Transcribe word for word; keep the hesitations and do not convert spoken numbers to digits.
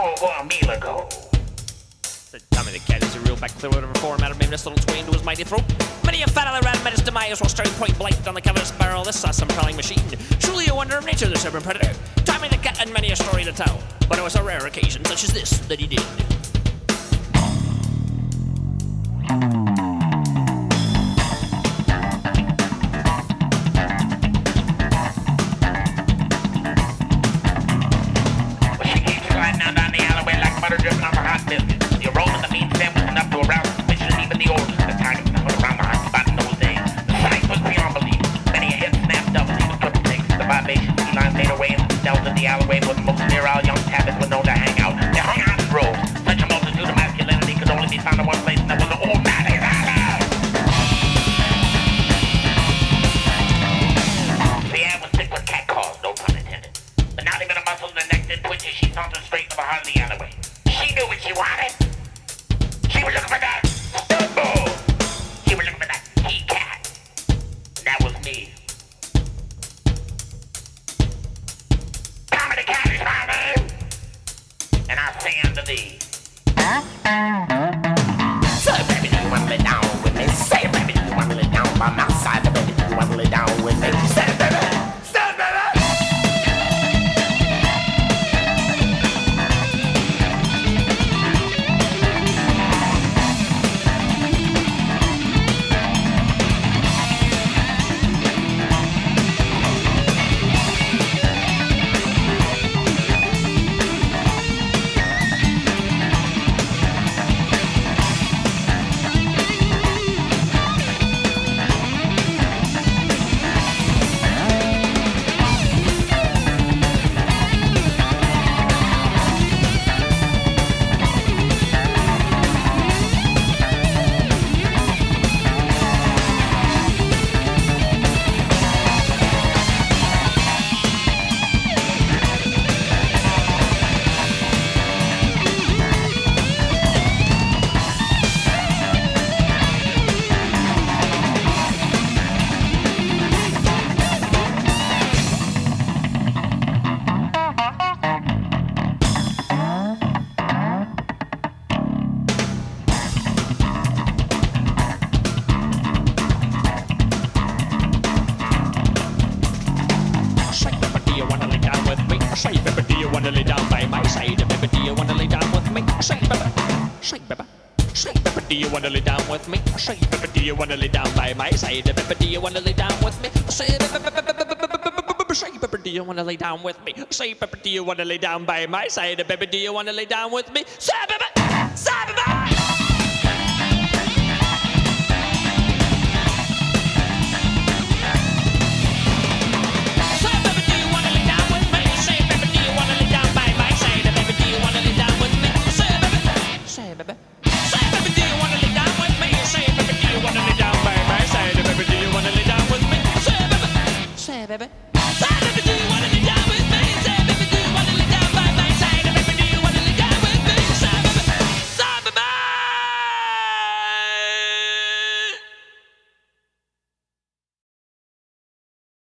over a meal ago. Said Tommy the cat is a real back clear out of a four matter, made this little twin to his mighty throat. Many a fat rat met his demise while staring point blank on the cover of his barrel. This saw some prowling machine. Truly a wonder of nature, this urban predator. Tommy the cat had many a story to tell, but it was a rare occasion such as this that he did. Alleyway was most virile young tabbits were known to hang out. They hung out in droves. Such a multitude of masculinity could only be found in one place, and that was the old Matty's Alley. The air was thick with cat calls, no pun intended. But not even a muscle in the neck did twitch as she sauntered straight to the heart of the alleyway. She knew what she wanted. She was looking for that Stumbo. She was looking for that he cat. And that was me. And I say unto thee, say, baby, do you want to lay down with me? Say, baby, do you want to lay down by my side? Baby, do you want to lay down with me? Say it, baby. Say it, baby. Say, baby, do you wanna lay down by my side? Baby, do you wanna lay down with me? Say, baby, say, baby, say, baby, do you wanna lay down with me? Say, baby, do you wanna lay down by my side? Baby, do you wanna lay down with me? Say, say, baby, do you wanna lay down with me? Say, baby, do you wanna lay down by my side? Baby, do you wanna lay down with me? Say, baby, say, baby. Baby.